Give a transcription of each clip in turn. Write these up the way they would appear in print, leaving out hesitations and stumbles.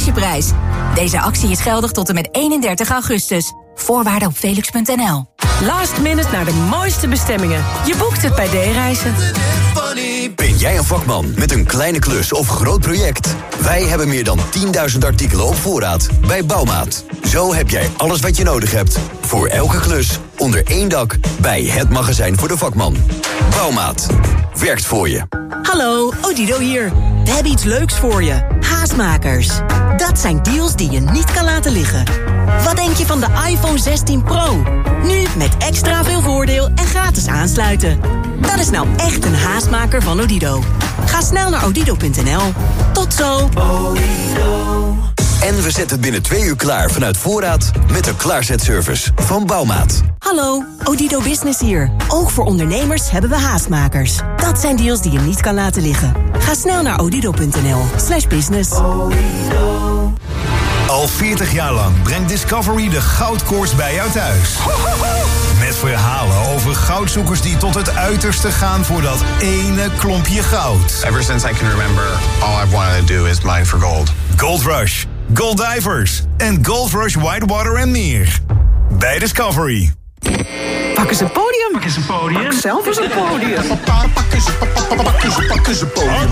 garagebagageprijs. Deze actie is geldig tot en met 31 augustus. Voorwaarden op velux.nl. Last minute naar de mooiste bestemmingen. Je boekt het bij D-Reizen. Ben jij een vakman met een kleine klus of groot project? Wij hebben meer dan 10.000 artikelen op voorraad bij Bouwmaat. Zo heb jij alles wat je nodig hebt. Voor elke klus, onder één dak, bij het magazijn voor de vakman. Bouwmaat. Werkt voor je. Hallo, Odido hier. We hebben iets leuks voor je. Haastmakers. Dat zijn deals die je niet kan laten liggen. Wat denk je van de iPhone 16 Pro? Nu met extra veel voordeel en gratis aansluiten. Dat is nou echt een haastmaker van Odido. Ga snel naar odido.nl. Tot zo. En we zetten het binnen 2 uur klaar vanuit voorraad met de klaarzetservice van Bouwmaat. Hallo, Odido Business hier. Ook voor ondernemers hebben we haastmakers. Dat zijn deals die je niet kan laten liggen. Ga snel naar odido.nl/business. Al 40 jaar lang brengt Discovery de goudkoorts bij jou thuis. Met verhalen over goudzoekers die tot het uiterste gaan voor dat ene klompje goud. Ever since I can remember, all I've wanted to do is mine for gold. Gold Rush, Gold Divers en Gold Rush Whitewater en meer. Bij Discovery. Pak eens een podium. Pak eens een podium. Pak zelf eens een podium. Pak eens een podium.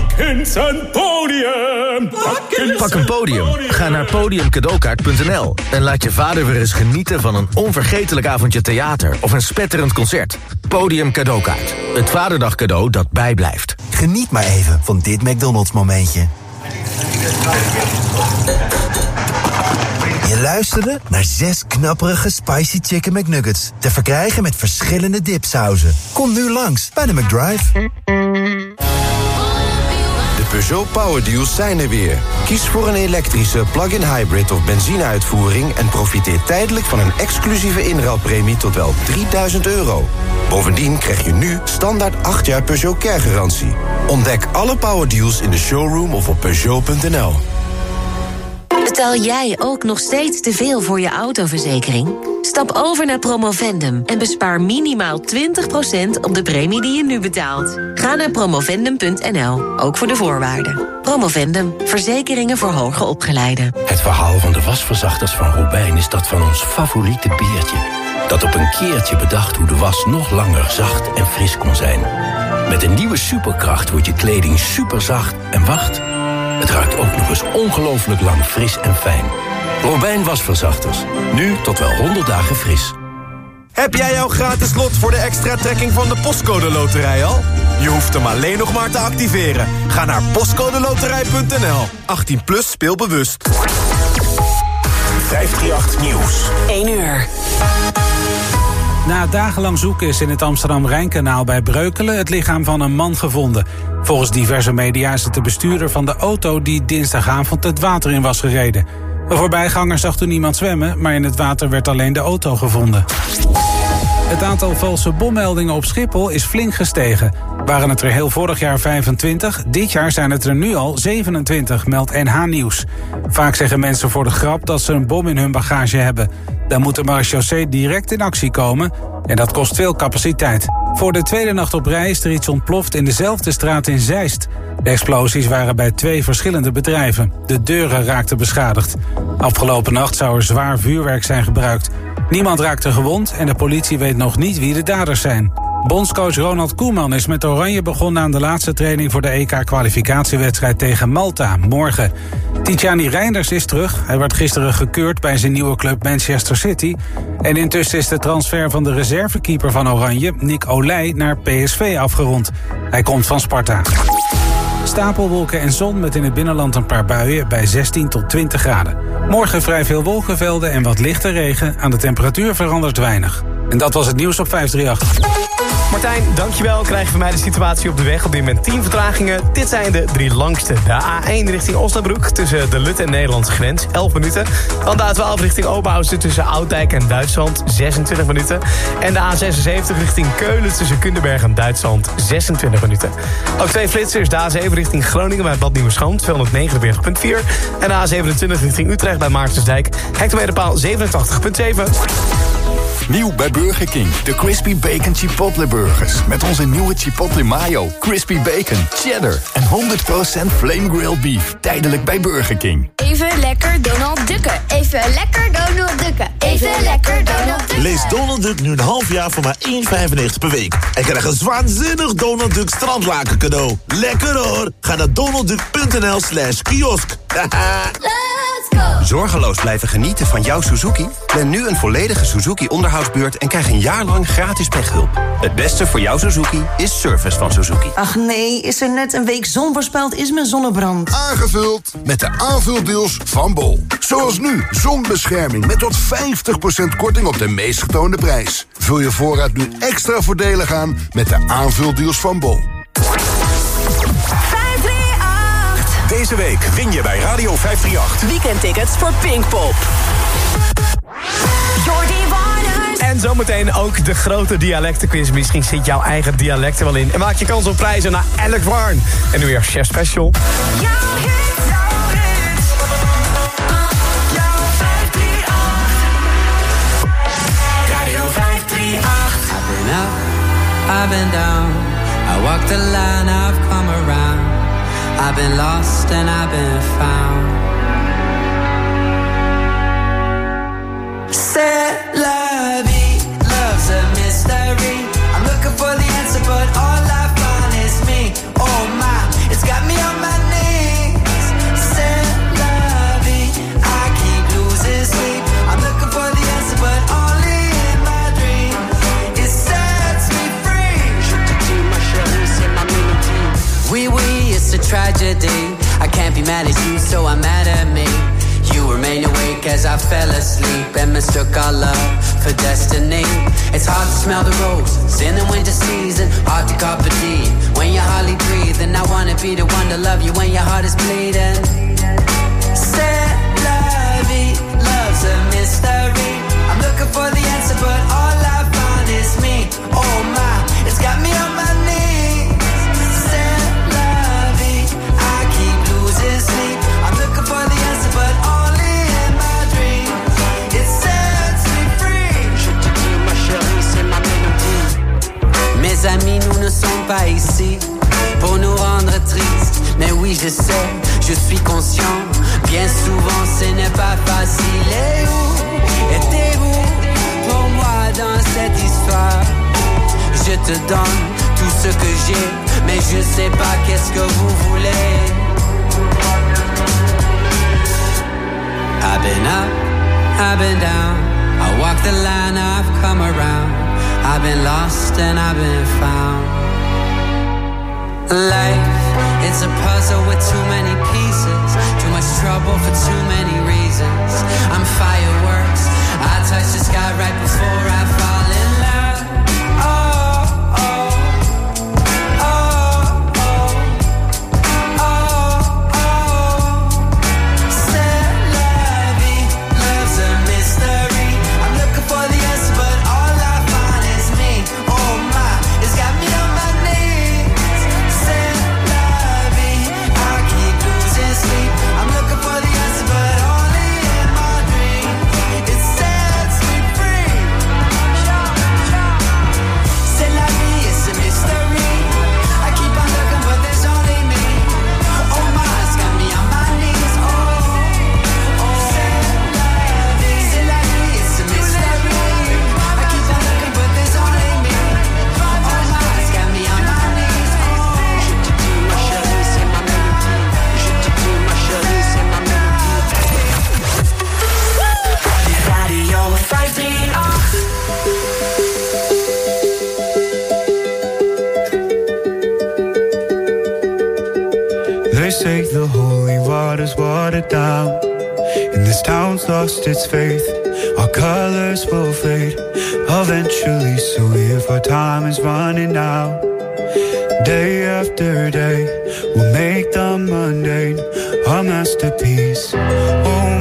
Pak een podium. Ga naar podiumcadeaukaart.nl en laat je vader weer eens genieten van een onvergetelijk avondje theater of een spetterend concert. Podium Cadeaukaart. Het vaderdag cadeau dat bijblijft. Geniet maar even van dit McDonald's momentje. Je luisterde naar 6 knapperige spicy chicken McNuggets. Te verkrijgen met verschillende dipsauzen. Kom nu langs bij de McDrive. De Peugeot Power Deals zijn er weer. Kies voor een elektrische, plug-in hybrid of benzineuitvoering en profiteer tijdelijk van een exclusieve inruilpremie tot wel €3000. Bovendien krijg je nu standaard 8 jaar Peugeot Care-garantie. Ontdek alle Power Deals in de showroom of op Peugeot.nl. Betaal jij ook nog steeds te veel voor je autoverzekering? Stap over naar Promovendum en bespaar minimaal 20% op de premie die je nu betaalt. Ga naar promovendum.nl, ook voor de voorwaarden. Promovendum, verzekeringen voor hoger opgeleiden. Het verhaal van de wasverzachters van Robijn is dat van ons favoriete beertje. Dat op een keertje bedacht hoe de was nog langer zacht en fris kon zijn. Met een nieuwe superkracht wordt je kleding superzacht en wacht... het ruikt ook nog eens ongelooflijk lang fris en fijn. Robijn wasverzachters. Nu tot wel 100 dagen fris. Heb jij jouw gratis lot voor de extra trekking van de Postcode Loterij al? Je hoeft hem alleen nog maar te activeren. Ga naar postcodeloterij.nl. 18 plus, speel bewust. 538 Nieuws. 1 uur. Na dagenlang zoeken is in het Amsterdam-Rijnkanaal bij Breukelen het lichaam van een man gevonden. Volgens diverse media is het de bestuurder van de auto die dinsdagavond het water in was gereden. Een voorbijganger zag toen iemand zwemmen, maar in het water werd alleen de auto gevonden. Het aantal valse bommeldingen op Schiphol is flink gestegen. Waren het er heel vorig jaar 25, dit jaar zijn het er nu al 27, meldt NH Nieuws. Vaak zeggen mensen voor de grap dat ze een bom in hun bagage hebben. Dan moet de marechaussee direct in actie komen en dat kost veel capaciteit. Voor de tweede nacht op rij is er iets ontploft in dezelfde straat in Zeist. De explosies waren bij 2 verschillende bedrijven. De deuren raakten beschadigd. Afgelopen nacht zou er zwaar vuurwerk zijn gebruikt. Niemand raakte gewond en de politie weet nog niet wie de daders zijn. Bondscoach Ronald Koeman is met Oranje begonnen aan de laatste training voor de EK-kwalificatiewedstrijd tegen Malta, morgen. Tidjani Reinders is terug. Hij werd gisteren gekeurd bij zijn nieuwe club Manchester City. En intussen is de transfer van de reservekeeper van Oranje, Nick Olij, naar PSV afgerond. Hij komt van Sparta. Stapelwolken en zon met in het binnenland een paar buien bij 16 tot 20 graden. Morgen vrij veel wolkenvelden en wat lichte regen. Aan de temperatuur verandert weinig. En dat was het nieuws op 538. Martijn, dankjewel. Krijgen van mij de situatie op de weg. Op dit moment 10 vertragingen. Dit zijn de 3 langste. De A1 richting Osnabrück tussen de Lut en Nederlandse grens, 11 minuten. Dan de A12 richting Oberhausen tussen Oudijk en Duitsland, 26 minuten. En de A76 richting Keulen tussen Kunderberg en Duitsland, 26 minuten. Ook 2 flitsers. De A7 richting Groningen bij Bad Nieuweschans, 249,4. En de A27 richting Utrecht bij Maartensdijk, hectometerpaal 87,7. Nieuw bij Burger King, de Crispy Bacon Chipotle Burgers. Met onze nieuwe Chipotle Mayo, Crispy Bacon, Cheddar en 100% Flame Grilled Beef. Tijdelijk bij Burger King. Even lekker Donald dukken. Even lekker Donald dukken. Even lekker Donald dukken. Lees Donald Duck nu een half jaar voor maar €1,95 per week. En krijg een waanzinnig Donald Duck strandlaken cadeau. Lekker hoor. Ga naar donaldduck.nl/kiosk. Let's go. Zorgeloos blijven genieten van jouw Suzuki? Plan nu een volledige Suzuki onderhoudsbeurt en krijg een jaar lang gratis pechhulp. Het beste voor jouw Suzuki is service van Suzuki. Ach nee, is er net een week zon voorspeld, is mijn zonnebrand. Aangevuld met de aanvuldeals van Bol. Zoals nu, zonbescherming met tot 50% korting op de meest getoonde prijs. Vul je voorraad nu extra voordelig aan met de aanvuldeals van Bol. Deze week win je bij Radio 538. Weekendtickets voor Pinkpop. Jordi Warners. En zometeen ook de grote dialectenquiz. Misschien zit jouw eigen dialect er wel in. En maak je kans op prijzen naar Alex Warn. En nu weer Chef Special. Radio 538. I've been up, I've been down. I walked the line, I've come around. I've been lost and I've been found. C'est la vie, love's a mystery. I'm looking for the answer, but all I find is me. Oh my, it's got me on my knees. C'est la vie, I keep losing sleep. I'm looking for the answer, but only in my dreams. It sets me free. Oui, it's a tragedy. I can't be mad at you, so I'm mad at me. You remain awake as I fell asleep and mistook our love for destiny. It's hard to smell the roses in the winter season, hard to carpe diem when you're hardly breathing. I wanna be the one to love you when your heart is bleeding. C'est la vie, love's a mystery. I'm looking for the answer, but all I find is me. Oh my, it's got me on my knees. C'est la vie, I keep losing sleep. I'm looking for the answer, but only in my dreams. It sets me free. Je te dis, ma chérie, c'est ma mélodie. Mes amis, nous ne sommes pas ici pour nous rendre tristes. Mais oui, je sais, je suis conscient. Bien souvent, ce n'est pas facile. Et où étiez-vous pour moi dans cette histoire? Je te donne tout ce que j'ai, mais je sais pas qu'est-ce que vous voulez. I've been up, I've been down. I walk the line, I've come around. I've been lost and I've been found. Life, it's a puzzle with too many pieces. Too much trouble for too many reasons. I'm fireworks, I touch the sky right before I fall in love. Oh, oh, oh, oh, oh, oh. C'est la vie, love's a mystery. I'm looking for the answer, but all I find is me. Oh my, it's got me on my knees. C'est la vie, I keep losing sleep. I'm looking for the answer, but only in my dreams. It sets me free. C'est la vie, it's a mystery. I keep on looking, but there's only me. Oh my, it's got me on my knees. Oh, oh. C'est la vie, it's a mystery. I keep on looking, but there's only me. Oh my, it's got me on my knees. Je te dis, ma chérie, c'est ma mélodie. Je te dis, ma chérie, c'est ma mélodie. Radio 538. They say the holy water's watered down, and this town's lost its faith. Our colors will fade eventually, so if our time is running out, day after day, we'll make the mundane a masterpiece. Oh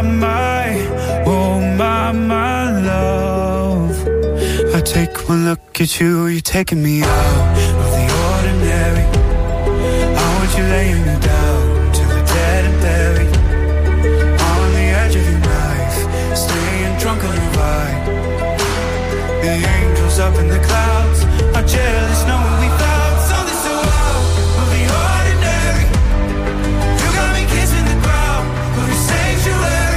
my love, I take one look at you, you're taking me out of the ordinary. I want you laying me down to the dead and buried, on the edge of your knife, staying drunk on your ride. The angels up in the clouds are jealous knowing we found something so out of the ordinary. You got me kissing the ground of your sanctuary.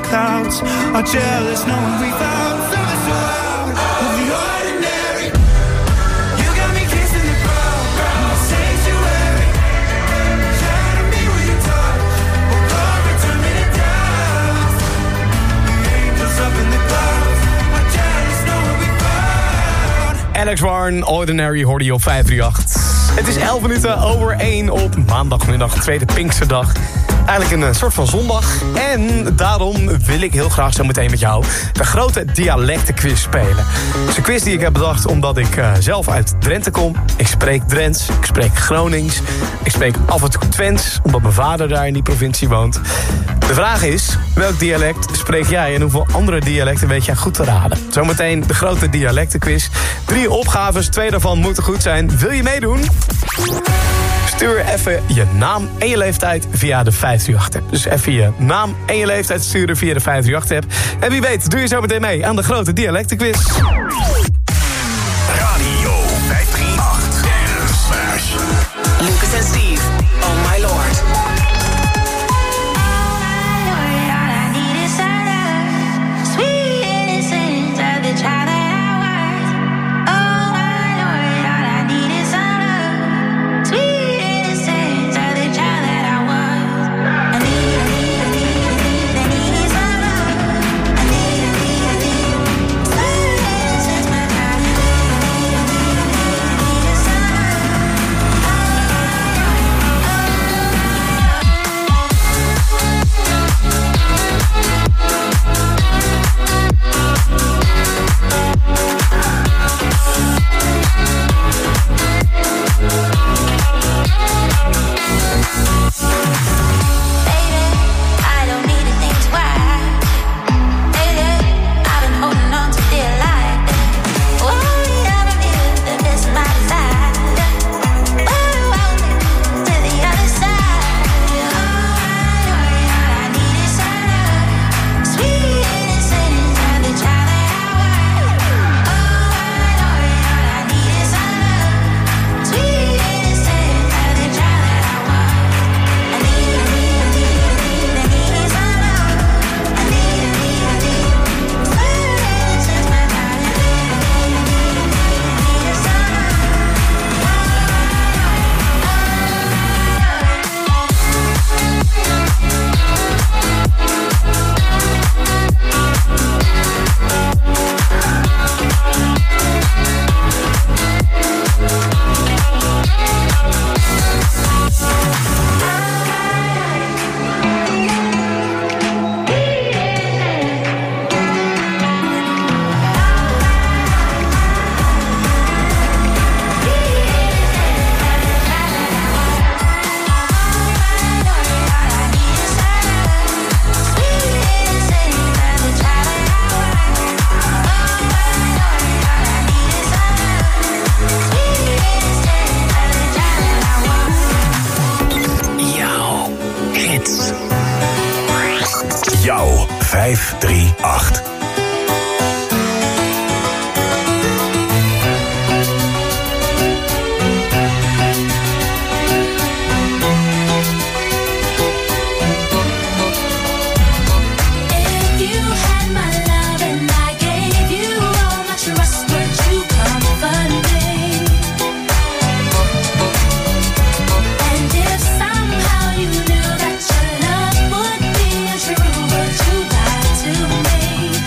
clouds are jealous knowing we found something so out of the ordinary. You got me kissing the ground, sanctuary. Shadow me with your touch, oh God, return me to dust. The angels up in the clouds are jealous knowing we found. Alex Warren, Ordinary, hoorde je op 538. Het is 11 minuten over 1 op maandagmiddag, tweede Pinksterdag. Eigenlijk een soort van zondag. En daarom wil ik heel graag zo meteen met jou de grote dialectenquiz spelen. Het is een quiz die ik heb bedacht omdat ik zelf uit Drenthe kom. Ik spreek Drents, ik spreek Gronings, ik spreek af en toe Twents, omdat mijn vader daar in die provincie woont. De vraag is, welk dialect spreek jij en hoeveel andere dialecten weet jij goed te raden? Zometeen de grote dialectenquiz. 3 opgaves, 2 daarvan moeten goed zijn. Wil je meedoen? Stuur even je naam en je leeftijd via de 538-app. Dus even je naam en je leeftijd sturen via de 538-app. En wie weet doe je zo meteen mee aan de grote dialectenquiz. Radio 538 Dance Smash. Lucas en Steve, oh my lord. Jouw 538. To me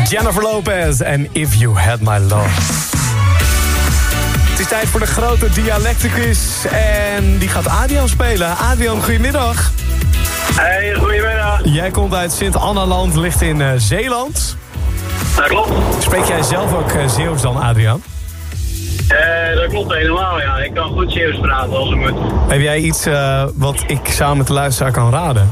Jennifer Lopez en If You Had My Love. Het is tijd voor de grote dialectenquiz. En die gaat Adrian spelen. Adrian, goedemiddag. Hey, goedemiddag. Jij komt uit Sint-Anna-land, ligt in Zeeland. Dat klopt. Spreek jij zelf ook Zeeuws dan, Adrian? Dat klopt helemaal, ja. Ik kan goed Zeeuws praten als het moet. Heb jij iets wat ik samen met de luisteraar kan raden?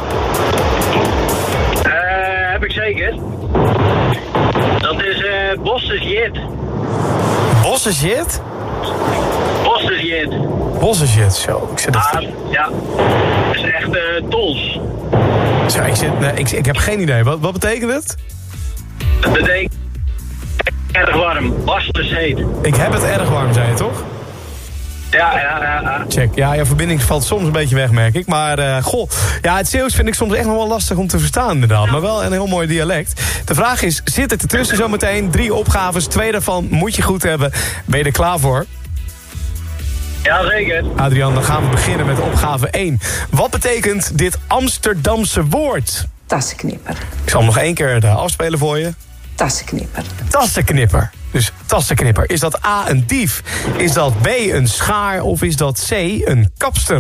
Heb ik zeker. Dat is Bossesjit. Bossesjit? Bossesjit. Bossesjit, zo. Ik zit ja, dat is echt Tols. Zo, ik heb geen idee. Wat betekent het? Dat betekent erg warm. Basters heet. Ik heb het erg warm, zei je toch? Ja. Check. Ja, je verbinding valt soms een beetje weg, merk ik. Maar het Zeeuws vind ik soms echt nog wel lastig om te verstaan, inderdaad. Maar wel een heel mooi dialect. De vraag is, zit het ertussen zometeen? 3 opgaves, 2 daarvan moet je goed hebben. Ben je er klaar voor? Jazeker. Adrian, dan gaan we beginnen met opgave 1. Wat betekent dit Amsterdamse woord? Tassenknipper. Ik zal hem nog 1 keer afspelen voor je. Tassenknipper. Tassenknipper. Dus tassenknipper. Is dat A, een dief? Is dat B, een schaar? Of is dat C, een kapster?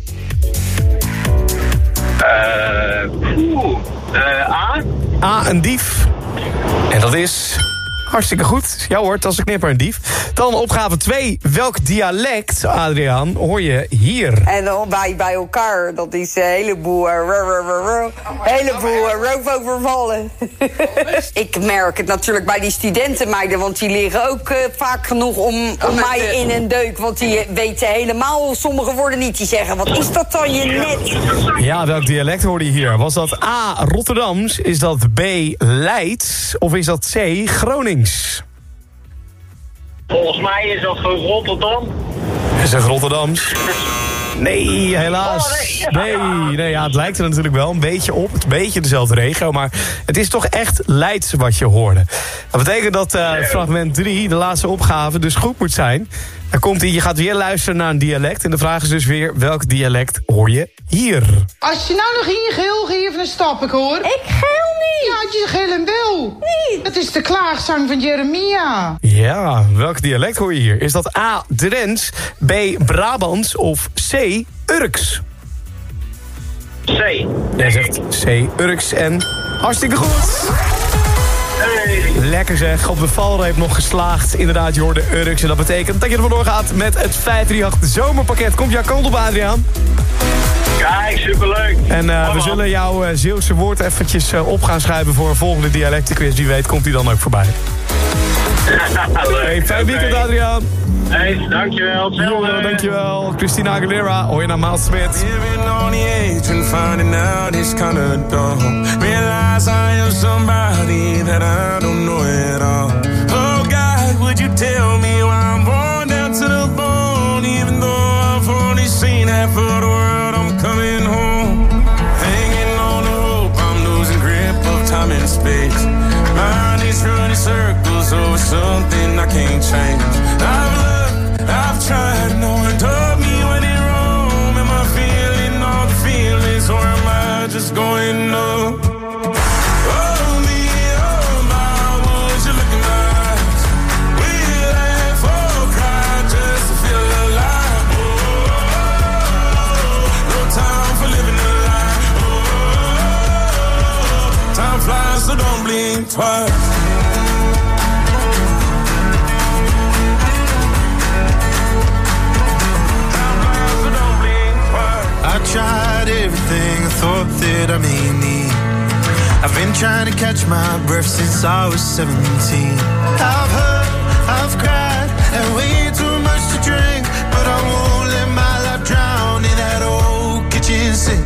A. A, een dief. En dat is hartstikke goed. Ja hoor, tassenknipper, een dief. Dan opgave 2. Welk dialect, Adriaan, hoor je hier? En dan bij elkaar, dat is een heleboel roofovervallen. Ik merk het natuurlijk bij die studentenmeiden, want die liggen ook vaak genoeg om mij in een deuk. Want die weten helemaal sommige woorden niet. Die zeggen, wat is dat dan je net? Ja, welk dialect hoorde je hier? Was dat A, Rotterdams? Is dat B, Leids? Of is dat C, Gronings? Volgens mij is dat gewoon Rotterdam. Is dat Rotterdams? Nee, helaas. Nee, ja, het lijkt er natuurlijk wel een beetje op. Het is een beetje dezelfde regio, maar het is toch echt Leids wat je hoorde. Dat betekent dat fragment 3, de laatste opgave, dus goed moet zijn. Dan komt hij, je gaat weer luisteren naar een dialect. En de vraag is dus weer, welk dialect hoor je hier? Als je nou nog in je geel geeft, dan stap ik, hoor. Ik geel niet. Ja, je geel en wil. Niet. Het is de klaagzang van Jeremia. Ja, welk dialect hoor je hier? Is dat A, Drents, B, Brabants of C, Urks? C. Jij zegt C, Urks en hartstikke goed. Hey. Lekker zeg, op de valreep nog geslaagd. Inderdaad, je hoorde Urks en dat betekent dat je er vandoor gaat met het 538 zomerpakket. Komt jouw kant op, Adriaan? Kijk, superleuk. En we zullen jouw Zeeuwse woord eventjes op gaan schrijven voor een volgende dialectenquiz. Wie weet komt hij dan ook voorbij. Hey, fijn weekend, Adriaan. Hey, dankjewel. Hetzelfde. Dankjewel. Christina Aguilera, hoor je naar Miles Smith. Living on the edge and finding out it's kinda dumb. Realize I am somebody that I don't know at all. Oh God, would you tell me why I'm born down to the bone? Even though I've only seen half of the world, I'm coming home. Hanging on the hope, I'm losing grip of time and space. Mind is running circles over something I can't change. I've tried, no one told me when in Rome. Am I feeling all the feelings, or am I just going numb? Oh me, oh my, would you look in my eyes? We laugh or cry just to feel alive. Oh, no time for living a lie. Oh, time flies, so don't blink twice. I tried everything I thought that I may need. I've been trying to catch my breath since I was 17. I've hurt, I've cried, and way too much to drink. But I won't let my life drown in that old kitchen sink.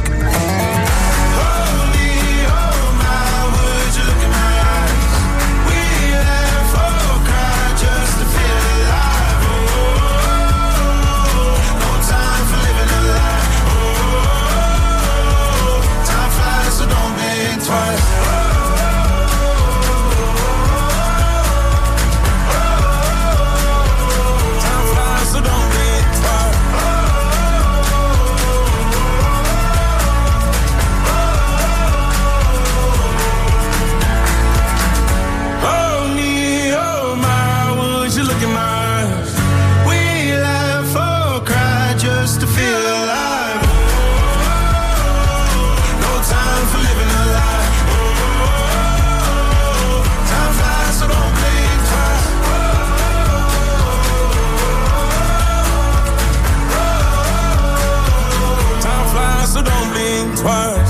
blink twice.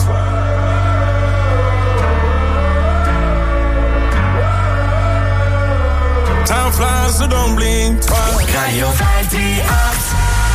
Time flies, so don't blink twice. Radio 538.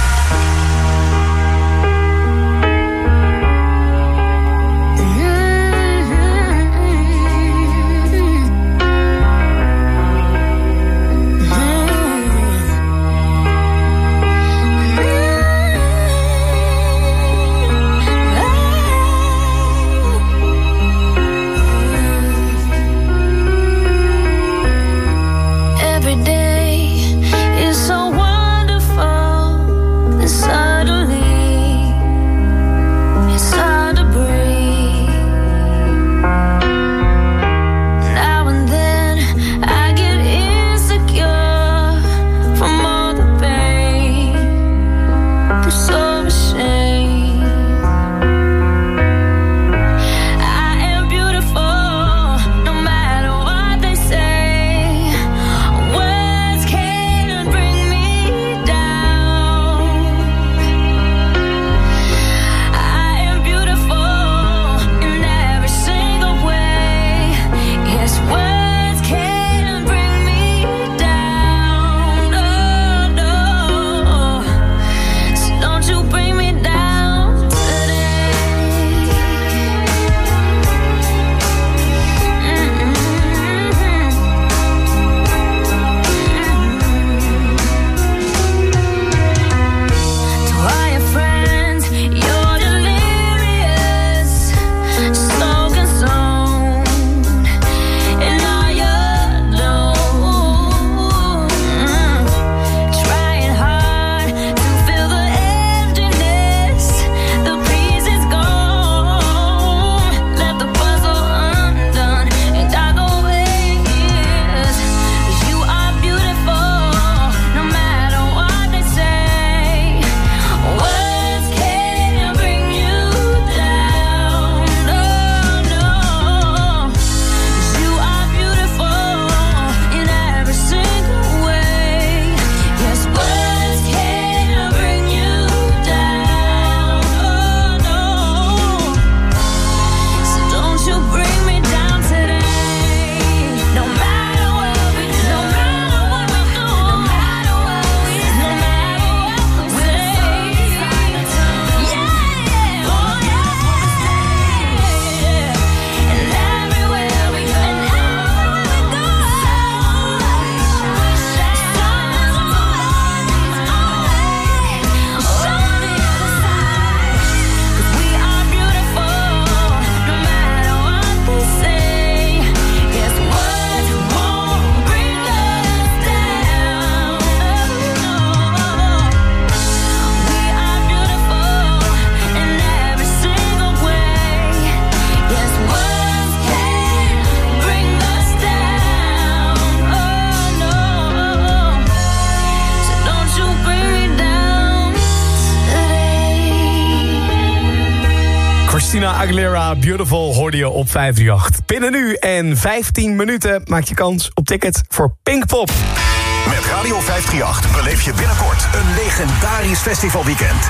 Christina Aguilera, Beautiful, hoorde je op 538. Binnen nu en 15 minuten maak je kans op ticket voor Pinkpop. Met Radio 538 beleef je binnenkort een legendarisch festivalweekend.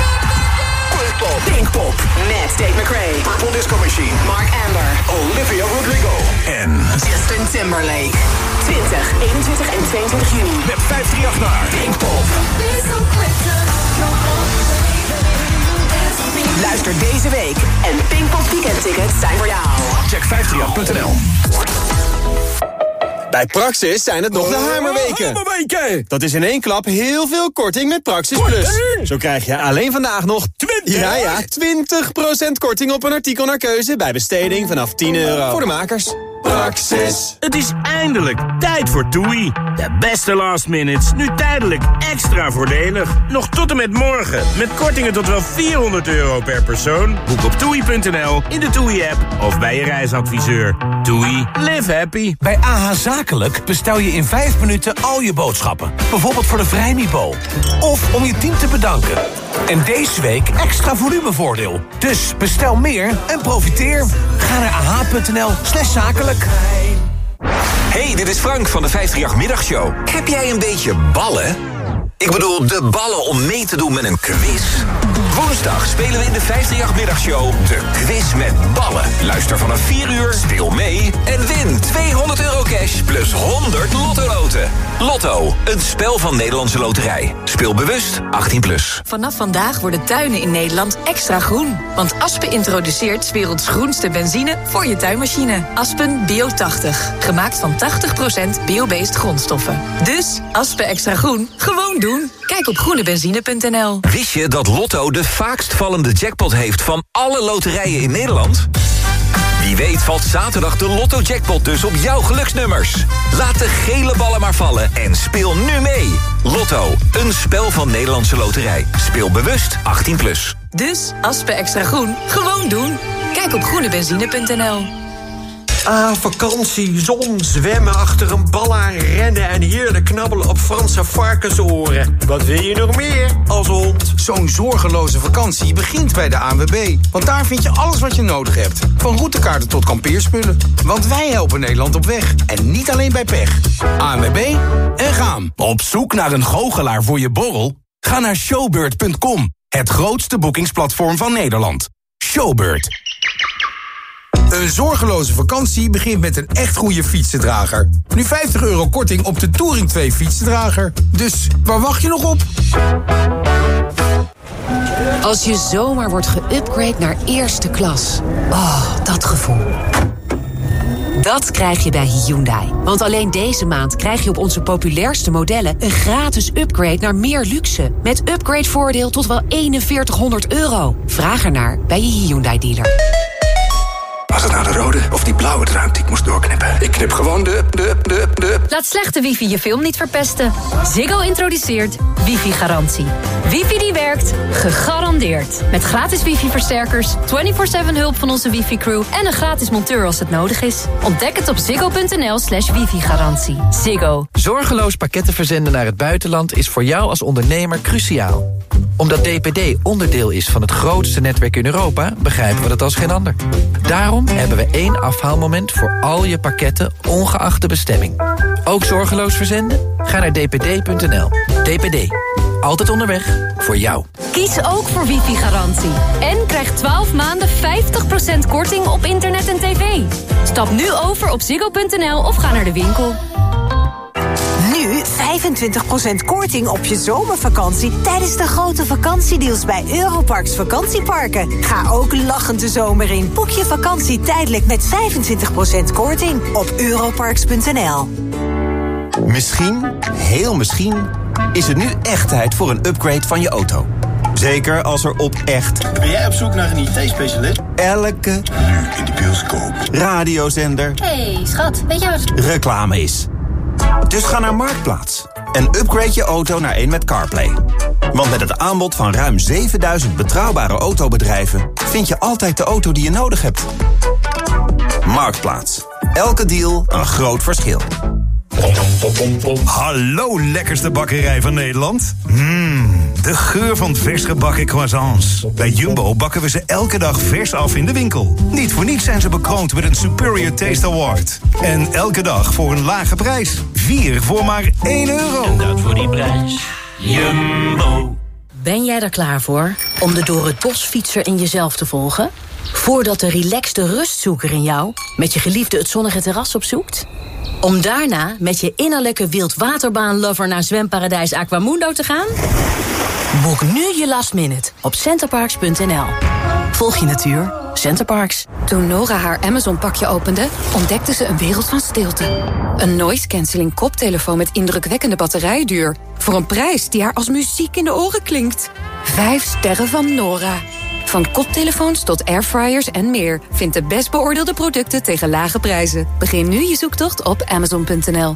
Pinkpop. Met Dave McRae. Purple Disco Machine. Mark Amber. Olivia Rodrigo. En Justin Timberlake. 20, 21 en 22 juni. Met 538 naar Pinkpop. Luister deze week en Pinkpop weekendtickets zijn voor jou. Check 538.nl. Bij Praxis zijn het nog de hamerweken. Dat is in één klap heel veel korting met Praxis Plus. Zo krijg je alleen vandaag nog 20% korting op een artikel naar keuze bij besteding vanaf €10. Voor de makers. Praxis. Het is eindelijk tijd voor TUI. De beste last minutes, nu tijdelijk extra voordelig. Nog tot en met morgen, met kortingen tot wel €400 per persoon. Boek op TUI.nl, in de TUI-app of bij je reisadviseur. TUI, live happy. Bij AH Zakelijk bestel je in 5 minuten al je boodschappen. Bijvoorbeeld voor de Vrijmibo. Of om je team te bedanken. En deze week extra volumevoordeel. Dus bestel meer en profiteer. Ga naar ah.nl/zakelijk. Hey, dit is Frank van de 538-middagshow. Heb jij een beetje ballen? Ik bedoel, de ballen om mee te doen met een quiz. Woensdag spelen we in de 538-middagshow de quiz met ballen. Luister vanaf 4 uur, speel mee en win €200 cash plus 100 Lotto-loten. Lotto, een spel van Nederlandse Loterij. Speel bewust, 18+. Vanaf vandaag worden tuinen in Nederland extra groen. Want Aspen introduceert 's werelds groenste benzine voor je tuinmachine. Aspen Bio80. Gemaakt van 80% bio-based grondstoffen. Dus Aspen extra groen, gewoon doen. Kijk op groenebenzine.nl. Wist je dat Lotto de vaakst vallende jackpot heeft van alle loterijen in Nederland? Wie weet valt zaterdag de Lotto-jackpot dus op jouw geluksnummers. Laat de gele ballen maar vallen en speel nu mee. Lotto, een spel van Nederlandse Loterij. Speel bewust, 18+. Dus Aspen extra groen, gewoon doen. Kijk op groenebenzine.nl. Ah, vakantie, zon, zwemmen achter een bal aan, rennen en heerlijk knabbelen op Franse varkensoren. Wat wil je nog meer als hond? Zo'n zorgeloze vakantie begint bij de ANWB. Want daar vind je alles wat je nodig hebt. Van routekaarten tot kampeerspullen. Want wij helpen Nederland op weg. En niet alleen bij pech. ANWB en gaan. Op zoek naar een goochelaar voor je borrel? Ga naar showbird.com. Het grootste boekingsplatform van Nederland. Showbird. Een zorgeloze vakantie begint met een echt goede fietsendrager. Nu €50 korting op de Touring 2 fietsendrager. Dus waar wacht je nog op? Als je zomaar wordt geüpgrade naar eerste klas. Oh, dat gevoel. Dat krijg je bij Hyundai. Want alleen deze maand krijg je op onze populairste modellen een gratis upgrade naar meer luxe. Met upgradevoordeel tot wel €4100. Vraag ernaar bij je Hyundai dealer. Was het nou de rode of die blauwe draad die ik moest doorknippen? Ik knip gewoon de... Laat slechte wifi je film niet verpesten. Ziggo introduceert wifi-garantie. Wifi die werkt, gegarandeerd. Met gratis wifi-versterkers, 24/7 hulp van onze wifi-crew... en een gratis monteur als het nodig is. Ontdek het op ziggo.nl/wifi-garantie. Ziggo. Zorgeloos pakketten verzenden naar het buitenland is voor jou als ondernemer cruciaal. Omdat DPD onderdeel is van het grootste netwerk in Europa, begrijpen we dat als geen ander. Daarom hebben we 1 afhaalmoment voor al je pakketten, ongeacht de bestemming. Ook zorgeloos verzenden? Ga naar dpd.nl. DPD. Altijd onderweg voor jou. Kies ook voor wifi-garantie. En krijg 12 maanden 50% korting op internet en tv. Stap nu over op ziggo.nl of ga naar de winkel. Nu 25% korting op je zomervakantie tijdens de grote vakantiedeals bij Europarks vakantieparken. Ga ook lachend de zomer in. Boek je vakantie tijdelijk met 25% korting op europarks.nl. Misschien, heel misschien, is het nu echt tijd voor een upgrade van je auto. Zeker als er op echt... Ben jij op zoek naar een IT-specialist? Elke... Nu in de bioscoop. Radiozender... Hey, schat, weet je wat... reclame is. Dus ga naar Marktplaats en upgrade je auto naar een met CarPlay. Want met het aanbod van ruim 7000 betrouwbare autobedrijven... vind je altijd de auto die je nodig hebt. Marktplaats. Elke deal een groot verschil. Hallo, lekkerste bakkerij van Nederland. De geur van vers gebakken croissants. Bij Jumbo bakken we ze elke dag vers af in de winkel. Niet voor niets zijn ze bekroond met een Superior Taste Award. En elke dag voor een lage prijs. 4 voor maar €1. En dat voor die prijs. Jumbo. Ben jij er klaar voor om de door het bosfietser in jezelf te volgen? Voordat de relaxte rustzoeker in jou met je geliefde het zonnige terras opzoekt? Om daarna met je innerlijke wildwaterbaanlover naar zwemparadijs Aquamundo te gaan? Boek nu je last minute op centerparks.nl. Volg je natuur, Centerparks. Toen Nora haar Amazon-pakje opende, ontdekte ze een wereld van stilte. Een noise-canceling koptelefoon met indrukwekkende batterijduur. Voor een prijs die haar als muziek in de oren klinkt. 5 sterren van Nora. Van koptelefoons tot airfryers en meer. Vind de best beoordeelde producten tegen lage prijzen. Begin nu je zoektocht op Amazon.nl.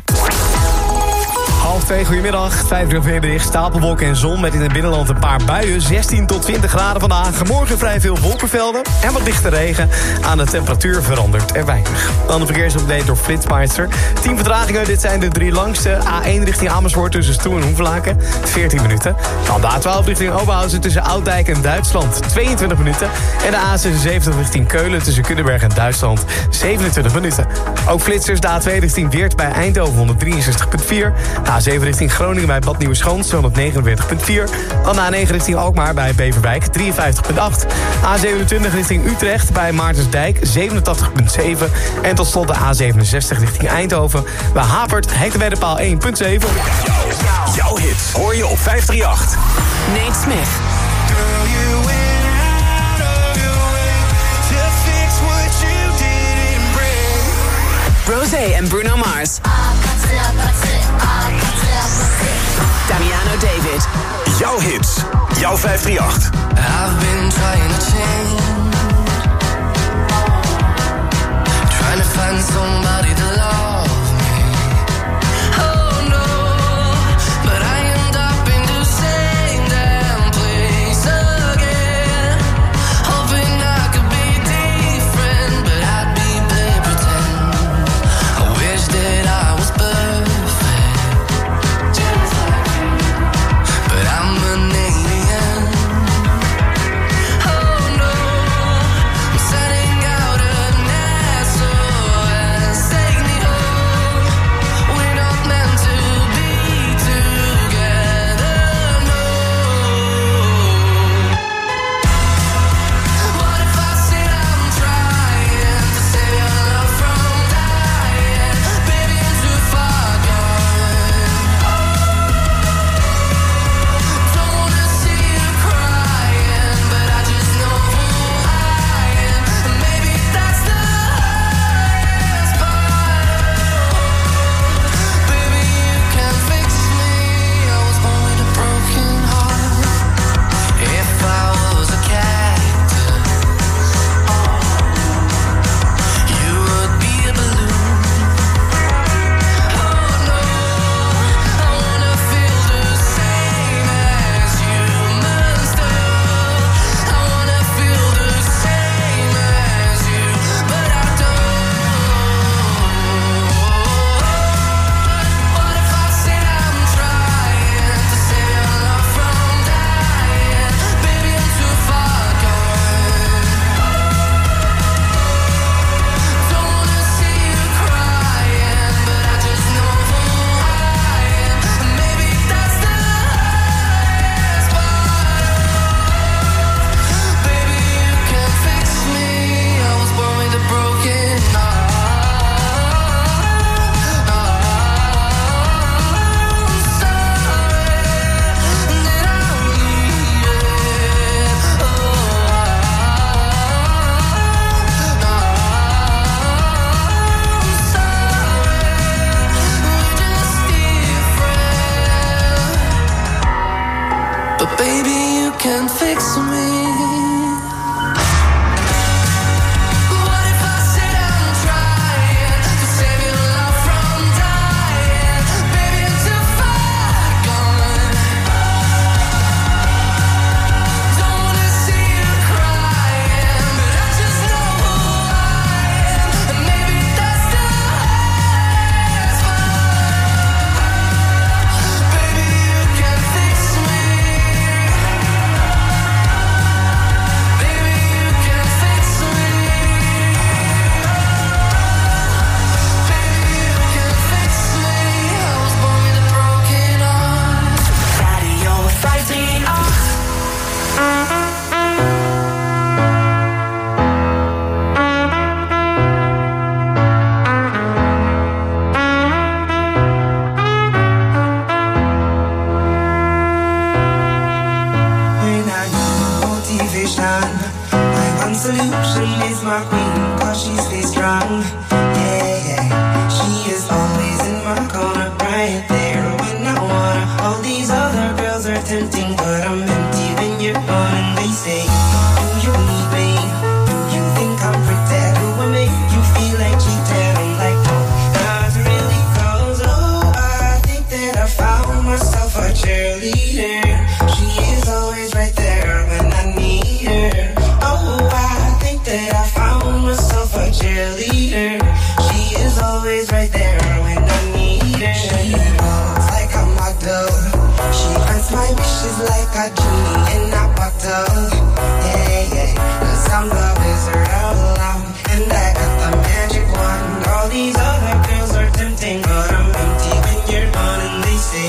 1:30, goedemiddag. 5:40, stapelwolken en zon met in het binnenland een paar buien. 16 tot 20 graden vandaag. Morgen vrij veel wolkenvelden en wat lichte regen. Aan de temperatuur verandert er weinig. Dan de verkeersupdate door Flitsmeister. 10 vertragingen, dit zijn de 3 langste. A1 richting Amersfoort tussen Stoe en Hoevelaken, 14 minuten. Dan de A12 richting Oberhausen tussen Ouddijk en Duitsland, 22 minuten. En de A76 richting Keulen tussen Kuddenberg en Duitsland, 27 minuten. Ook flitsers, de A2 richting Weert bij Eindhoven, 163,4. A7 richting Groningen bij Bad Nieuweschans, 249,4. Dan de A9 richting Alkmaar bij Beverwijk, 53,8. A27 richting Utrecht bij Maartensdijk, 87,7. En tot slot de A67 richting Eindhoven bij Hapert, hectometerpaal 1,7. Jouw hits hoor je op 538. Nate Smith. Rosé en Bruno Mars. Damiano David. Jouw hits, jouw 538. I've been trying to change, trying to find somebody to love me. Oh no, but I end up in the same damn place again, hoping I could be different, but I'd be play pretend. I wish that I was perfect, but I'm an alien. Oh no, I'm setting out an SOS, take me home. We're not meant to be together, no. What if I said I'm trying to save your love from dying? Baby, I'm too far gone. Don't wanna see you crying, but I just know who I am. And maybe that's the hardest part. Baby, you can fix me. I was born with a broken heart. If I was a cactus, you would be a balloon. Oh no, I wanna feel the same as humans do. I wanna feel the same as you, but I don't. What if I said I'm trying to save your love from dying? Baby, I'm too far gone. Don't wanna see you crying, but I just know who I am. And maybe that's the hardest part. Baby, you can fix me. I was born with a broken heart. I'm sorry that I need it. I'm sorry, we're just different. But baby, you can fix me. What if I said I'm trying to save your love from dying? Baby, I'm too far gone. Don't wanna see you crying, but I just know who I am. And maybe that's the hardest part. Baby, you can fix me. Baby, you can fix me. Baby, you can fix me. I was born with a broken heart. Radio 538. When I need motivation, my one solution is my queen, 'cause she stays strong. Yeah, yeah. She is always in my corner, right there when I wanna. All these other girls are tempting, but I'm empty when you're gone. And they say, do you need me? Do you think I'm pretty? Do I make you feel like cheating? I'm like, no, not really, 'cause I think that I found myself a cheerleader. She is always right there when I need her. Oh, I think that I found myself a cheerleader. She is always right there when I need her. She looks like a model. She grants my wishes like a genie in a bottle. Yeah, yeah, 'cause I'm love is her all along. And I got the magic wand. All these other girls are tempting, but I'm empty when you're gone. And they say,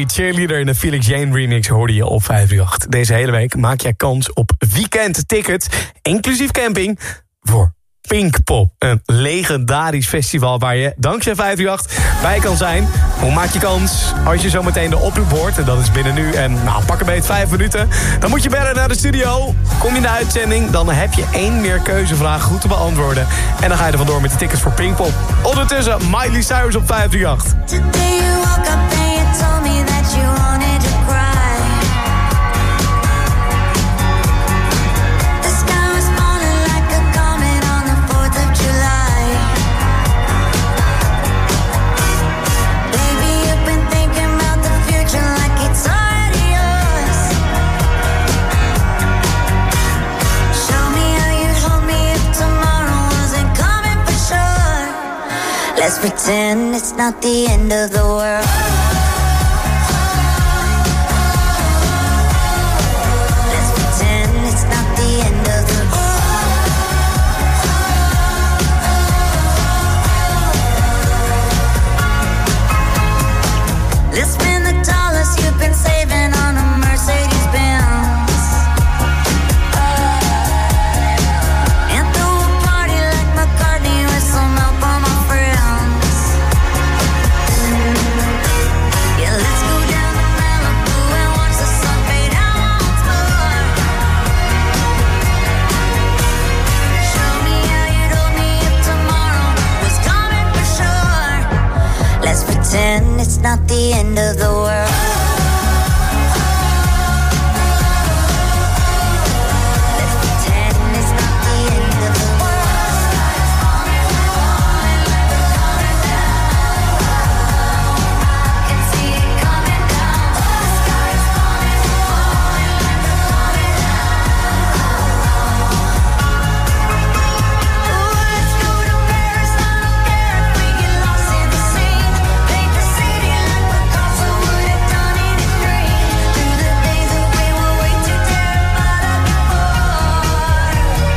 Cheerleader in de Felix Jane remix hoorde je op 538. Deze hele week maak jij kans op weekendtickets, inclusief camping, voor Pinkpop. Een legendarisch festival waar je dankzij 538 bij kan zijn. Hoe maak je kans? Als je zometeen de oproep hoort, en dat is binnen nu en pak een beetje 5 minuten... dan moet je bellen naar de studio. Kom je in de uitzending, dan heb je 1 meer keuzevraag goed te beantwoorden. En dan ga je er vandoor met de tickets voor Pinkpop. Ondertussen Miley Cyrus op 538. Today you woke up and you told me that you wanted to cry. Let's pretend it's not the end of the world. Let's pretend it's not the end of the world. Let's spend the dollars you've been saving on a Mercedes-Benz. And throw a party like McCartney with some help on my friends. Pretend it's not the end of the world. Let's pretend it's not the end of the world. I can see it coming down. The sky is falling, falling like a coming down. Ooh, let's go to Paris. I don't care if we get lost in the scene. Paint the city like Picasso would have done in his dream. Through the days that we were way too terrified of before.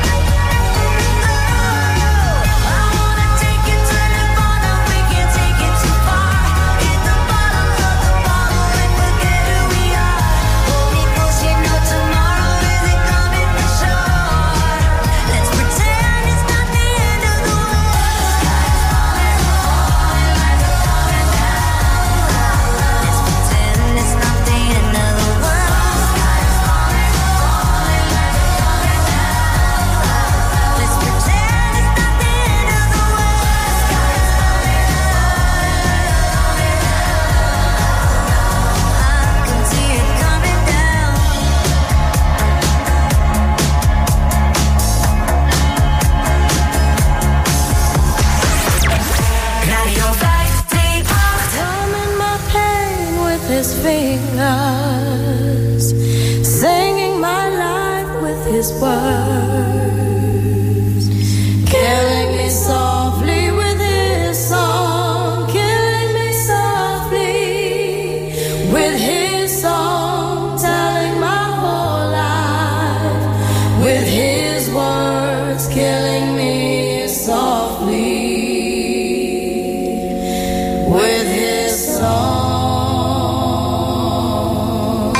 Oh, I wanna take you to Nirvana. We can't take it too far. Hit the bottom of the bottle and forget who we are. Hold me close, you know tomorrow isn't coming for sure. Let's pretend it's not the end of the world. Let's pretend it's not the end of the world. Let's pretend it's not the end of the world. I can see it coming down. Radio 538. Numbing my pain with his fingers, singing my life with his words, killing me softly with his song, killing me softly with his song, telling my whole life with his words, killing me softly with his song.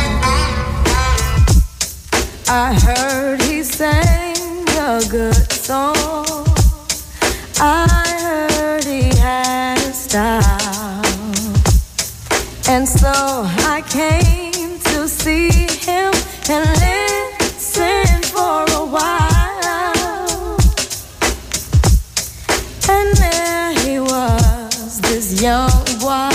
I heard he sang a good song. I heard he had a style. And so I came to see him and listen for a while. And there he was, this young boy,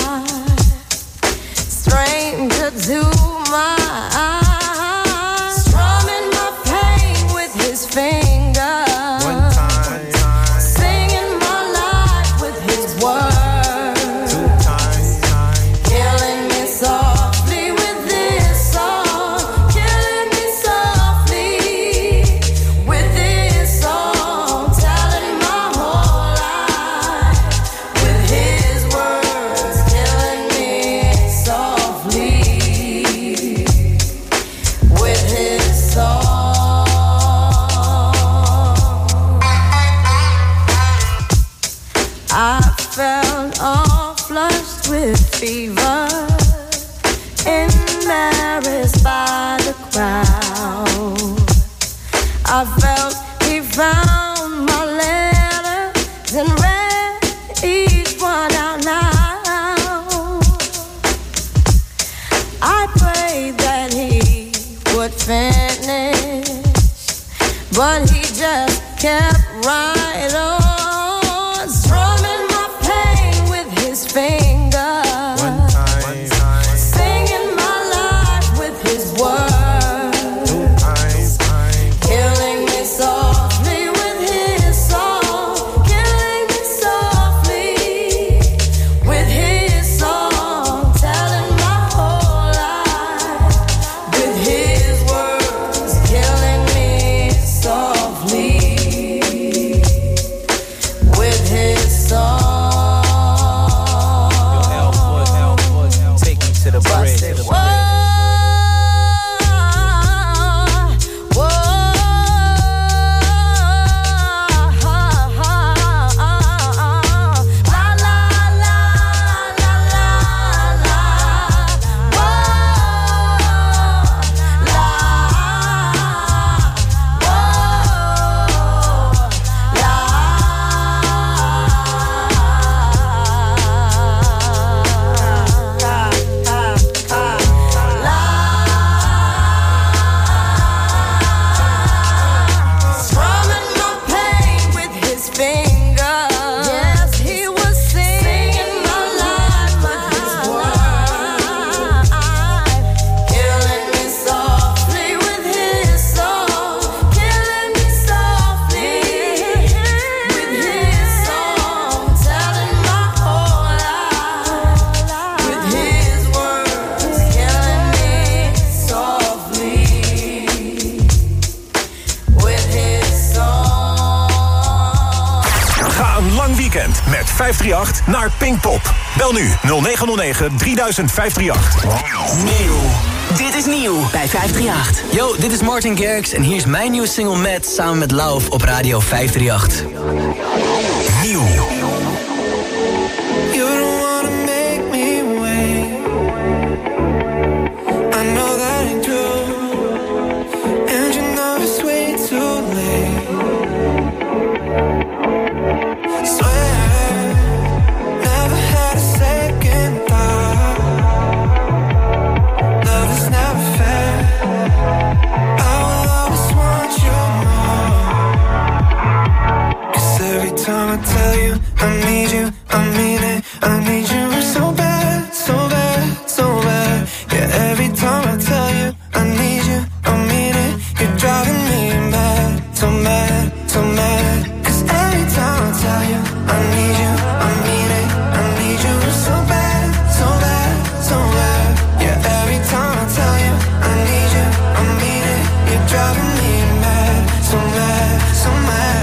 stranger to my eyes, strumming my pain with his fingers, singing my life with his words, killing me softly with this song, killing me softly with this song, telling my whole life with his words, killing me softly with his song. I felt all flushed with fever, step right on, strumming my pain with his fingers, singing my life with his words, killing me softly with his song, killing me softly with his song, telling my whole life with his words, killing me softly with his song. Take me to the bridge. Strumming my pain with his fingers. Yes, he was singing my life with his words, killing me softly with his song, killing me softly with his song, telling my whole life with his words, killing me softly with his song. Ga een lang weekend met 538 naar Pinkpop. Bel nu 0909 3000 538. Nieuw. Dit is nieuw bij 538. Yo, dit is Martin Garrix en hier is mijn nieuwe single Mad samen met Lauw op Radio 538. Nieuw. You don't wanna make me wait. I know that ain't true, and you know it's way too late. Swear, never had a second thought. Love is never fair. I will always want you more. 'Cause every time I tell you I need you, I mean it. I need you so bad, so bad, so bad. Yeah, every time I tell you I need you, I mean it. You're driving me mad, so mad, so mad. 'Cause every time I tell you I need you, I mean it. I need you so bad, so bad, so bad. Yeah, every time I tell you I need you, I mean it. You're driving me mad, so mad, so mad.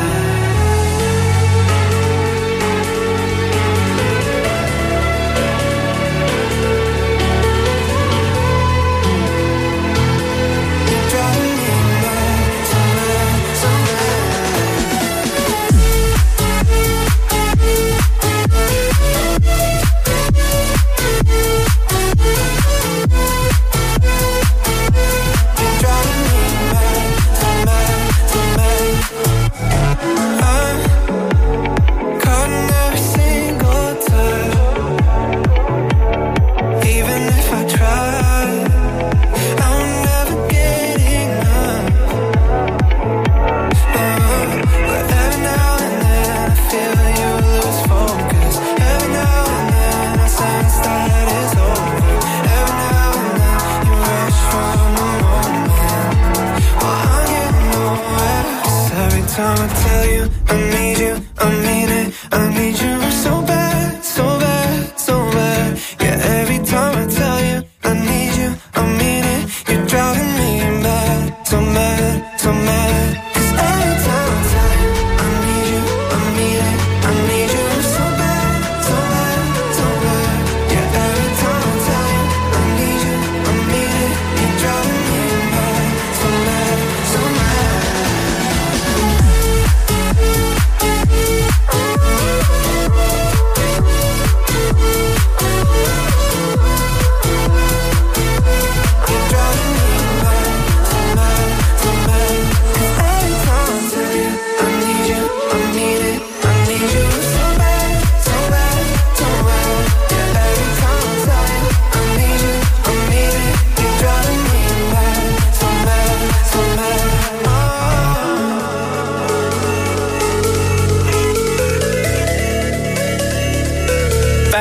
Time I tell you I need you, I mean it. I need you so bad, so bad, so bad. Yeah, every time I tell you I need you, I mean it. You're driving me mad, so mad, so mad. 'Cause every time I tell you I need you, I mean it. I need you so bad, so bad, so bad. Yeah, every time I tell you I need you, I mean it. You're driving me mad, so mad, so mad.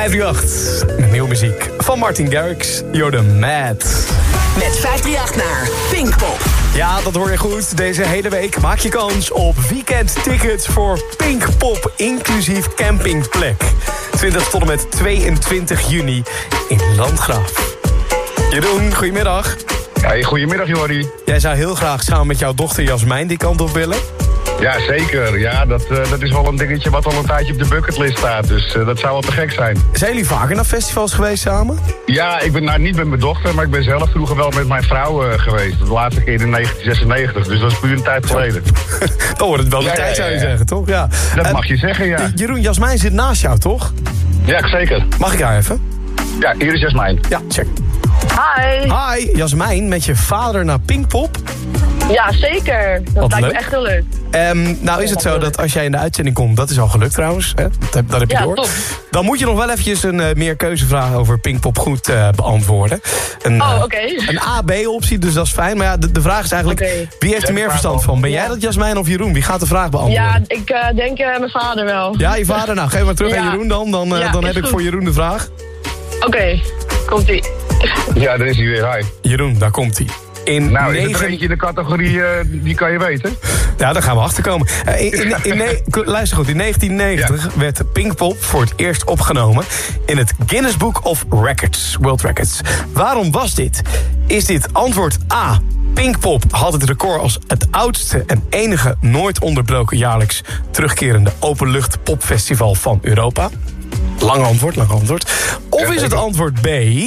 538, met nieuwe muziek van Martin Garrix, You're the Mad. Met 538 naar Pinkpop. Ja, dat hoor je goed. Deze hele week maak je kans op weekendtickets voor Pinkpop, inclusief campingplek. 20 tot en met 22 juni in Landgraaf. Jeroen, goedemiddag. Hey, goedemiddag Jordi. Jij zou heel graag samen met jouw dochter Jasmijn die kant op willen? Ja, zeker. Ja, dat is wel een dingetje wat al een tijdje op de bucketlist staat. Dus dat zou wel te gek zijn. Zijn jullie vaker naar festivals geweest samen? Ja, ik ben niet met mijn dochter, maar ik ben zelf vroeger wel met mijn vrouw geweest. De laatste keer in 1996, dus dat is puur een tijd geleden. Dan wordt het wel de tijd, zou je zeggen, toch? Ja. Dat mag je zeggen, ja. Jeroen, Jasmijn zit naast jou, toch? Ja, zeker. Mag ik haar even? Ja, hier is Jasmijn. Ja, check. Hi. Hi, Jasmijn, met je vader naar Pinkpop. Ja, zeker. Dat lijkt me echt heel leuk. Nou is het zo dat als jij in de uitzending komt, dat is al gelukt trouwens, hè? Dat heb je door. Top. Dan moet je nog wel eventjes een meerkeuzevraag over Pinkpop goed beantwoorden. Oké. Een A-B-optie, dus dat is fijn. Maar ja, de vraag is eigenlijk, wie heeft er meer verstand van? Ben jij dat, Jasmijn, of Jeroen? Wie gaat de vraag beantwoorden? Ja, ik denk mijn vader wel. Ja, je vader? Nou, geef maar terug aan Jeroen dan heb ik voor Jeroen de vraag. Oké, komt-ie. Ja, daar is hij weer. Hi. Jeroen, daar komt-ie. Is er eentje in de categorie, die kan je weten? Ja, daar gaan we achterkomen. Luister goed, in 1990 werd Pinkpop voor het eerst opgenomen in het Guinness Book of Records, World Records. Waarom was dit? Is dit antwoord A? Pinkpop had het record als het oudste en enige nooit onderbroken jaarlijks terugkerende openlucht popfestival van Europa? Lang antwoord. Of is het antwoord B?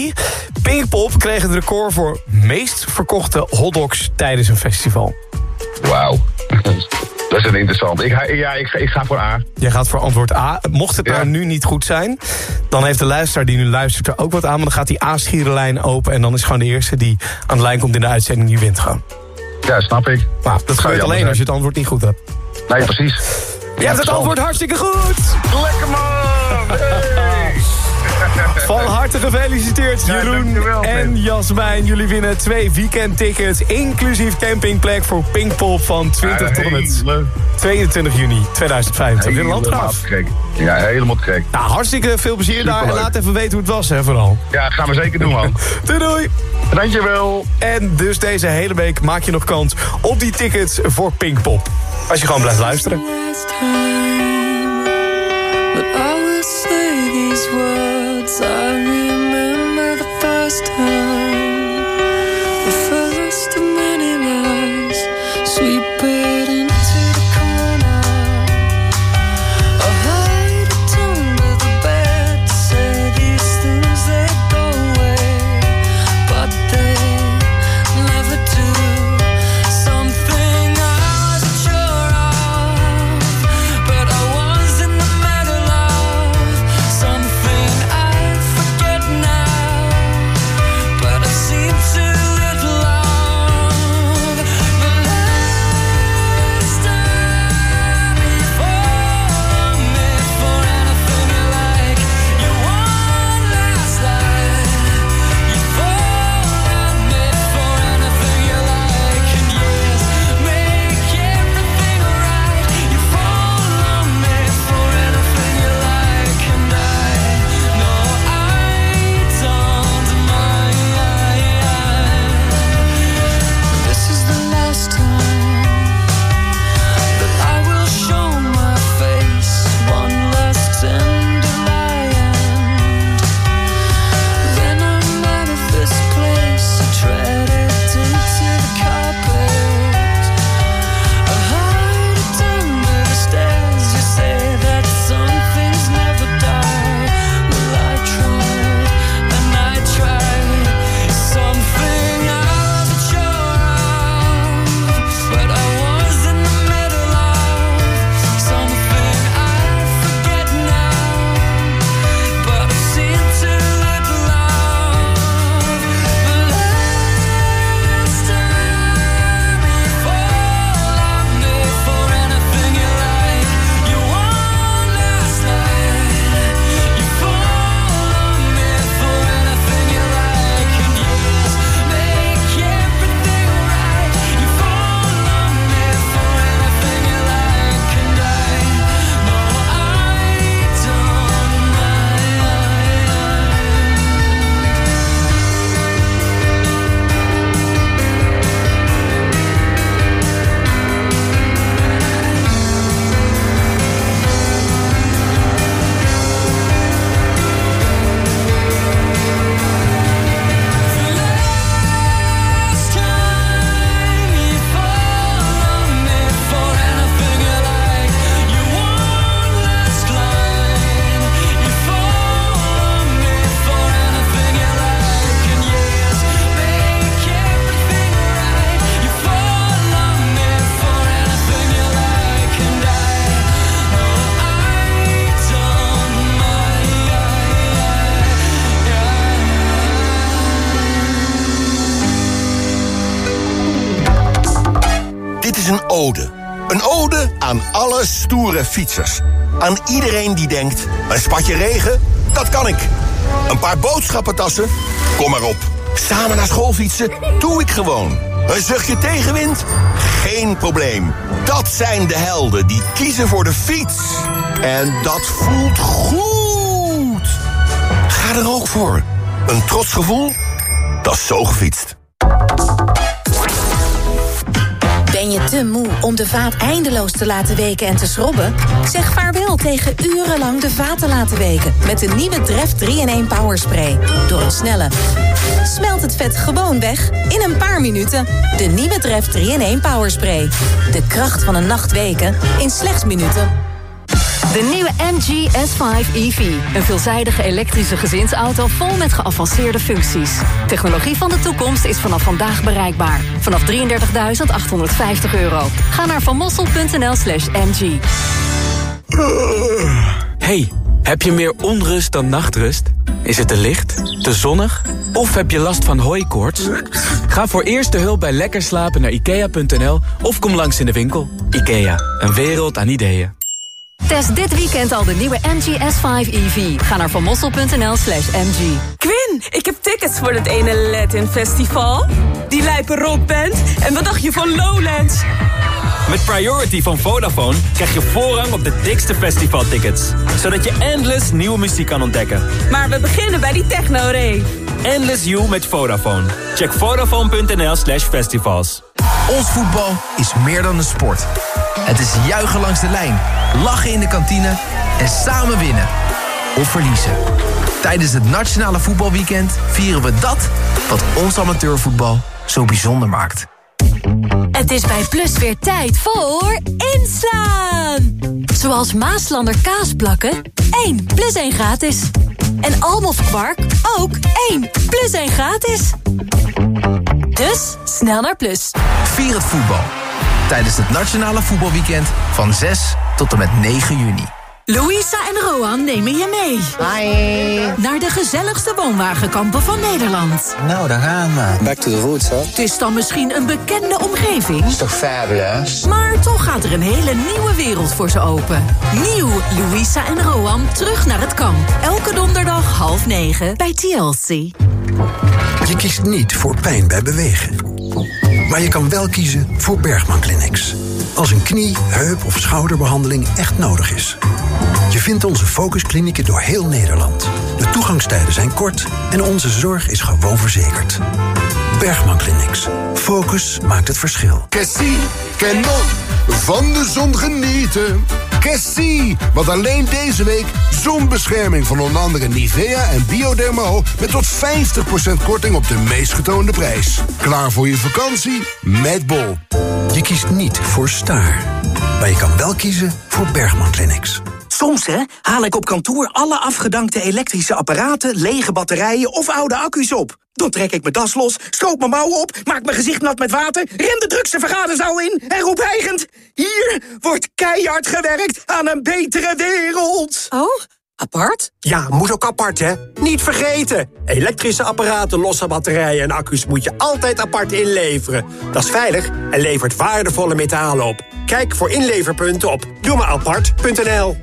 Pinkpop kreeg het record voor meest verkochte hotdogs tijdens een festival. Wauw. Dat is een interessant. Ik ga voor A. Jij gaat voor antwoord A. Mocht het nou nu niet goed zijn, dan heeft de luisteraar die nu luistert er ook wat aan. Maar dan gaat die A-schierenlijn open en dan is gewoon de eerste die aan de lijn komt in de uitzending, die wint gewoon. Ja, snap ik. Nou, dat gebeurt alleen als je het antwoord niet goed hebt. Nee, precies. Je hebt het antwoord hartstikke goed! Lekker man! Hey. Van harte gefeliciteerd, Jeroen en Jasmijn. Jullie winnen 2 weekendtickets, inclusief campingplek voor Pinkpop van 20 tot en met 22 juni 2025 in Landgraaf. Ja, helemaal te gek. Nou, hartstikke veel plezier daar en laat even weten hoe het was, hè, vooral. Ja, gaan we zeker doen, man. Doei! Dankjewel. En dus deze hele week maak je nog kans op die tickets voor Pinkpop. Als je gewoon blijft luisteren. I remember the first time, the first of many lies, sweep it into the corner. I hide it under the bed to say these things that go away, but they never do. Something I wasn't sure of, but I was in the middle of something I now, but I ode. Een ode aan alle stoere fietsers. Aan iedereen die denkt, een spatje regen, dat kan ik. Een paar boodschappentassen, kom maar op. Samen naar school fietsen, doe ik gewoon. Een zuchtje tegenwind, geen probleem. Dat zijn de helden die kiezen voor de fiets. En dat voelt goed. Ga er ook voor. Een trots gevoel, dat is zo gefietst. Ben je te moe om de vaat eindeloos te laten weken en te schrobben? Zeg vaarwel tegen urenlang de vaat te laten weken met de nieuwe Dreft 3-in-1 Powerspray. Door een snelle smelt het vet gewoon weg in een paar minuten. De nieuwe Dreft 3-in-1 Powerspray. De kracht van een nacht weken in slechts minuten. De nieuwe MG S5 EV. Een veelzijdige elektrische gezinsauto vol met geavanceerde functies. Technologie van de toekomst is vanaf vandaag bereikbaar. Vanaf €33.850. Ga naar vanmossel.nl/MG. Hey, heb je meer onrust dan nachtrust? Is het te licht, te zonnig of heb je last van hooikoorts? Ga voor eerste hulp bij Lekker Slapen naar IKEA.nl of kom langs in de winkel. IKEA, een wereld aan ideeën. Test dit weekend al de nieuwe MG S5 EV. Ga naar vanmossel.nl/MG. Quinn, ik heb tickets voor het ene Latin Festival. Die lijpe rockband. En wat dacht je van Lowlands? Met Priority van Vodafone krijg je voorrang op de dikste festivaltickets. Zodat je endless nieuwe muziek kan ontdekken. Maar we beginnen bij die techno-rave. Endless You met Vodafone. Check vodafone.nl/festivals. Ons voetbal is meer dan een sport. Het is juichen langs de lijn, lachen in de kantine en samen winnen. Of verliezen. Tijdens het Nationale Voetbalweekend vieren we dat wat ons amateurvoetbal zo bijzonder maakt. Het is bij Plus weer tijd voor inslaan. Zoals Maaslander kaasplakken, 1 + 1 gratis. En Almof kwark, ook 1 + 1 gratis. Dus snel naar Plus. Vier het voetbal. Tijdens het Nationale Voetbalweekend van 6 tot en met 9 juni. Louisa en Roan nemen je mee. Hi. Naar de gezelligste woonwagenkampen van Nederland. Nou, daar gaan we. Back to the roots, hè? Het is dan misschien een bekende omgeving. Is toch fabulous? Maar toch gaat er een hele nieuwe wereld voor ze open. Nieuw Louisa en Roan terug naar het kamp. Elke donderdag 8:30 bij TLC. Je kiest niet voor pijn bij bewegen. Maar je kan wel kiezen voor Bergman Clinics. Als een knie, heup of schouderbehandeling echt nodig is. Je vindt onze focusklinieken door heel Nederland. De toegangstijden zijn kort en onze zorg is gewoon verzekerd. Bergman Clinics. Focus maakt het verschil. Cassie, Canon, van de zon genieten. Cassie, want alleen deze week zonbescherming van onder andere Nivea en Biodermal met tot 50% korting op de meest getoonde prijs. Klaar voor je vakantie? Met Bol. Je kiest niet voor Staar, maar je kan wel kiezen voor Bergman Clinics. Soms haal ik op kantoor alle afgedankte elektrische apparaten, lege batterijen of oude accu's op. Dan trek ik mijn das los, stroop mijn mouwen op, maak mijn gezicht nat met water, ren de drukste vergaderzaal in en roep hijgend: hier wordt keihard gewerkt aan een betere wereld. Oh, apart? Ja, moet ook apart, hè? Niet vergeten. Elektrische apparaten, losse batterijen en accu's moet je altijd apart inleveren. Dat is veilig en levert waardevolle metalen op. Kijk voor inleverpunten op doemaapart.nl.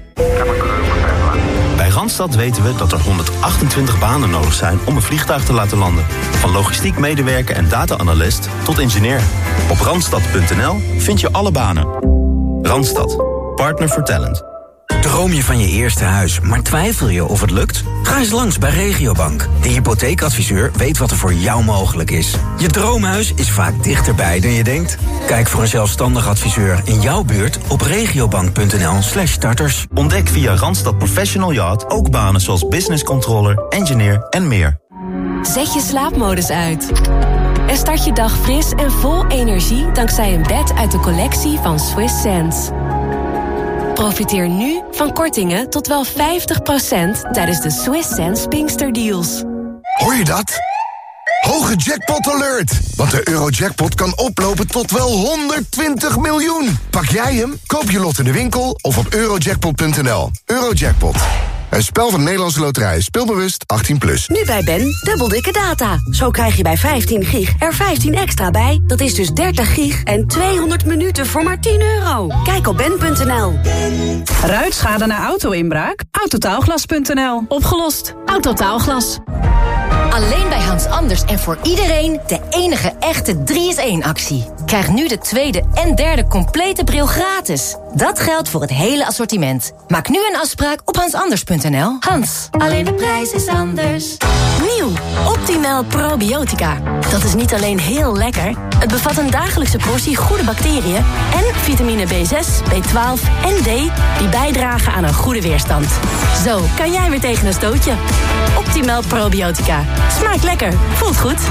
Bij Randstad weten we dat er 128 banen nodig zijn om een vliegtuig te laten landen. Van logistiek medewerker en data-analyst tot ingenieur. Op randstad.nl vind je alle banen. Randstad. Partner for Talent. Droom je van je eerste huis, maar twijfel je of het lukt? Ga eens langs bij Regiobank. De hypotheekadviseur weet wat er voor jou mogelijk is. Je droomhuis is vaak dichterbij dan je denkt. Kijk voor een zelfstandig adviseur in jouw buurt op regiobank.nl/starters. Ontdek via Randstad Professional Yacht ook banen zoals business controller, engineer en meer. Zet je slaapmodus uit. En start je dag fris en vol energie dankzij een bed uit de collectie van Swiss Sense. Profiteer nu van kortingen tot wel 50% tijdens de Swiss Sense Pinkster Deals. Hoor je dat? Hoge jackpot alert! Want de Eurojackpot kan oplopen tot wel 120 miljoen. Pak jij hem? Koop je lot in de winkel of op eurojackpot.nl. Eurojackpot. Een spel van Nederlandse Loterij. Speelbewust 18+. Nu bij Ben, dubbel dikke data. Zo krijg je bij 15 gig er 15 extra bij. Dat is dus 30 gig en 200 minuten voor maar €10. Kijk op ben.nl. Ruitschade na auto-inbraak? Autotaalglas.nl. Opgelost. Autotaalglas. Alleen bij Hans Anders en voor iedereen de enige echte 3-in-1-actie. Krijg nu de tweede en derde complete bril gratis. Dat geldt voor het hele assortiment. Maak nu een afspraak op hansanders.nl. Hans, alleen de prijs is anders. Nieuw, Optimal Probiotica. Dat is niet alleen heel lekker, het bevat een dagelijkse portie goede bacteriën en vitamine B6, B12 en D die bijdragen aan een goede weerstand. Zo kan jij weer tegen een stootje. Optimal Probiotica. Smaakt lekker, voelt goed.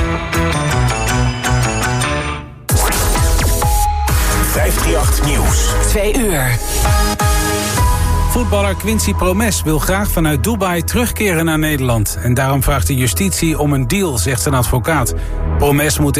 538 Nieuws. 2 uur. Voetballer Quincy Promes wil graag vanuit Dubai terugkeren naar Nederland. En daarom vraagt de justitie om een deal, zegt zijn advocaat. Promes moet